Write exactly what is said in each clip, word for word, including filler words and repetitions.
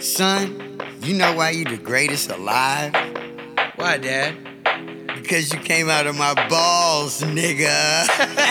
Son, you know why you the greatest alive? Why, Dad? Because you came out of my balls, nigga.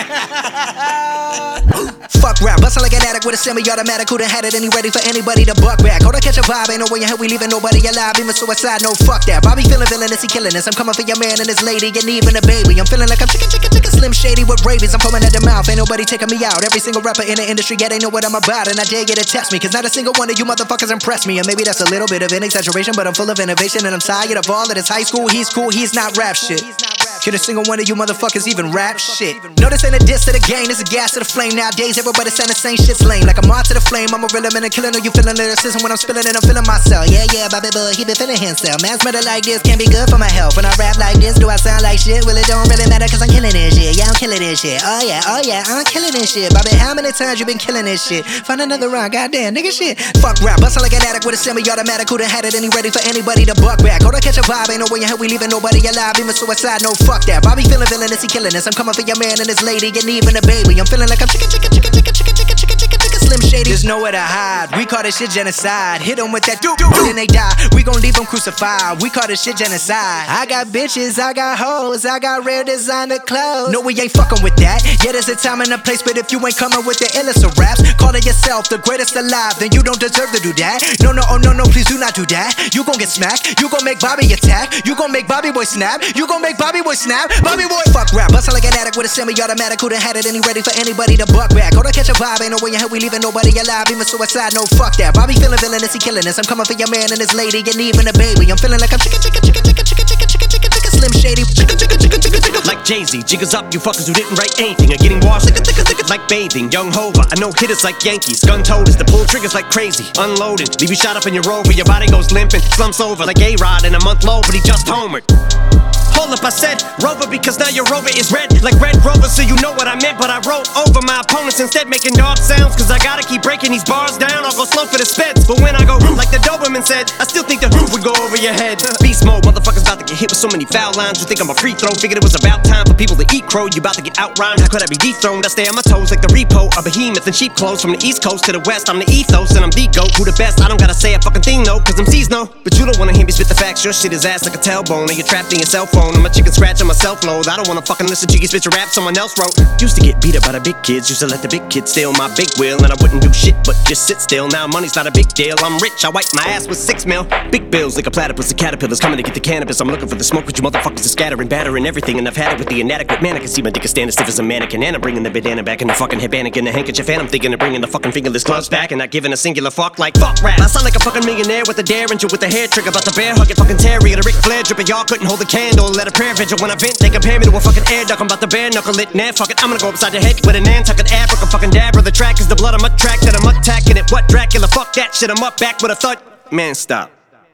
Fuck rap, bustin' like an addict with a semi-automatic. Who done had it and he ready for anybody to buck back? Hold on, catch a vibe, ain't no way in hell we leaving nobody alive. Even suicide, no fuck that. Bobby feeling villainous, he killing us. I'm coming for your man and his lady, and even a baby. I'm feeling like I'm chicken, chicken, chicken, Slim Shady with rabies. I'm foaming at the mouth, ain't nobody taking me out. Every single rapper in the industry, yeah, they know what I'm about. And I dare you to test me, cause not a single one of you motherfuckers impress me. And maybe that's a little bit of an exaggeration, but I'm full of innovation. And I'm tired of all of this high school, he's cool, he's not rap shit. Can a single one of you motherfuckers even rap shit? No, this ain't a diss to the game, this is gas to the flame. Nowadays, everybody saying the same shit's lame. Like I'm on to the flame, I'm a real man and killing. Are you feeling lyricism when I'm spilling and I'm feeling myself? Yeah, yeah, Bobby Boy, he been feeling himself. Man's murder like this can't be good for my health. When I rap like this, do I sound like shit? Well, it don't really matter cause I'm killing this shit. Yeah, I'm killing this shit. Oh yeah, oh yeah, I'm killing this shit. Bobby, how many times you been killing this shit? Find another rhyme, goddamn, nigga shit. Fuck rap, bustin' like an addict with a semi-automatic. Who done had it and he ready for anybody to buck back? Hold on, catch a vibe, ain't no way in hell we leaving nobody alive. Even suicide, no fuck that. Bobby feeling villainous, he killing us. I'm coming for your man and his lady, and even a baby. I'm feeling like I'm chicken, chicken, chicken, chicken, chicken, chicken, chicken, chicken, chicken, Slim Shady. There's nowhere to hide. We call this shit genocide. Hit them with that doo doo, then they die. We gon' leave them crucified. We call this shit genocide. I got bitches, I got hoes, I got rare designer clothes. No, we ain't fucking with that. Yeah, there's a time and a place, but if you ain't coming with the illest of raps, calling yourself the greatest alive, then you don't deserve to do that. No, no, oh no, no, please do not do that. You gon' get smacked. You gon' make Bobby attack. You gon' make Bobby Boy snap. You gon' make Bobby Boy snap. Bobby Boy fuck rap. Bustin' like an addict with a semi-automatic. Who done had it and he ready for anybody to buck back? Hold on, catch a vibe, ain't no way in hell we leaving nobody alive. Even suicide, no fuck that. Bobby feeling villainous, he killing us. I'm coming for your man and his lady, and even a baby. I'm feeling like I'm chicken, chicken, chicken, chicken, chicken, chicken, chicken, chicken, chicken, Slim Shady. Chicken, chicken, chicken, chicken, chicken. Like Jay-Z, jiggers up, you fuckers who didn't write anything are getting washed like bathing. Young Hova, I know hitters like Yankees. Gun toters, the pull triggers like crazy. Unloaded, leave you shot up in your rover. Your body goes limping, slumps over like A-Rod in a month low, but he just homered. Hold up, I said Rover because now your Rover is red like Red Rover, so you know what I meant. But I wrote over my opponents instead, making dog sounds, cause I gotta keep breaking these bars down. I'll go slow for the speds, but when I go like the Doberman said, I still think the roof would go over your head. Beast mode, motherfuckers about to get hit with so many foul lines. You think I'm a free throw, figured it was about time for people to eat crow. You about to get outrhymed, how could I be dethroned? I stay on my toes like the repo, a behemoth in sheep clothes. From the east coast to the west, I'm the ethos and I'm the GOAT. Who the best? I don't gotta say a fucking thing, no, cause I'm C's no. But you don't wanna hear me spit the facts, your shit is ass like a tailbone, and you're trapped in your cell phone. I'm a chicken scratch on my self-load. I don't wanna fucking listen to you spit your rap someone else wrote. Used to get beat up by the big kids, used to let the big kids steal my big wheel, and I wouldn't do shit but just sit still. Now money's not a big deal, I'm rich, I wipe my ass with six mil. Big bills like a platypus of caterpillars coming to get the cannabis. I'm looking for the smoke, but you motherfuckers are scattering, battering everything, and I've had it with the inadequate man. I can see my dick is standing stiff as a mannequin, and I'm bringing the bandana back in the fucking headband and the handkerchief, and I'm thinking of bringing the fucking fingerless gloves back and not giving a singular fuck like fuck rap. I sound like a fucking millionaire with a derringer with a hair trigger, about to bear hug it fucking terrier, the Ric Flair dripper. Y'all couldn't hold a candle, let a prayer vigil when I vent. They compare me to a fucking air duck, I'm about to bare knuckle it. Nah, fuck it, I'm gonna go upside your head with a Nantucket Africa fucking dab. The track is the blood I'm attracted, I'm attacking it. What Dracula, fuck that shit, I'm up back with a thud. Man, stop.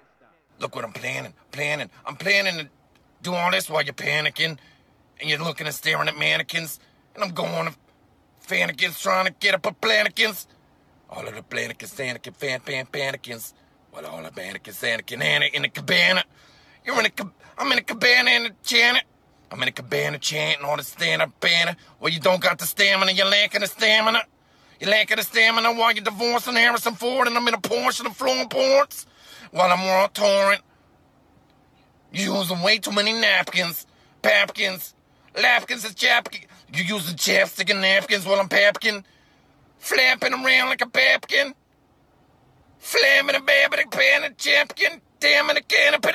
Look what I'm planning, planning. I'm planning to do all this while you're panicking, and you're looking and staring at mannequins, and I'm going to fannikins trying to get up a planikins. All of the planikins, Anakin, fan, fan, panikins. Well, all the mannequins, Anakin, Anna in the cabana. You're in a, I'm in a cabana in the Janet. I'm in a cabana chanting all the stand-up banner. Well, you don't got the stamina, you're lacking the stamina. You're lacking the stamina while you're divorcing Harrison Ford, and I'm in a Porsche and I'm flowing ports while I'm on torrent. You're using way too many napkins, papkins, lapkins and chapkins. You're using chapstick and napkins while I'm papkin, flapping around like a papkin, flamming a babbing a pan and chapkin, damn it, a can of